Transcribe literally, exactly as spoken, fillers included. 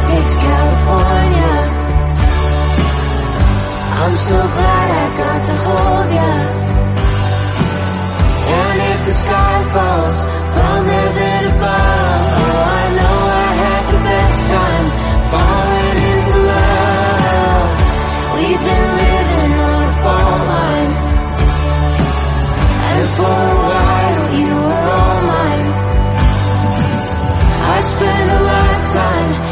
takes California. I'm so glad I got to hold ya. And if the sky falls from heaven above, oh, I know I had the best time falling into love. We've been living on a fault line, and for a while you were all mine. I spent a lifetime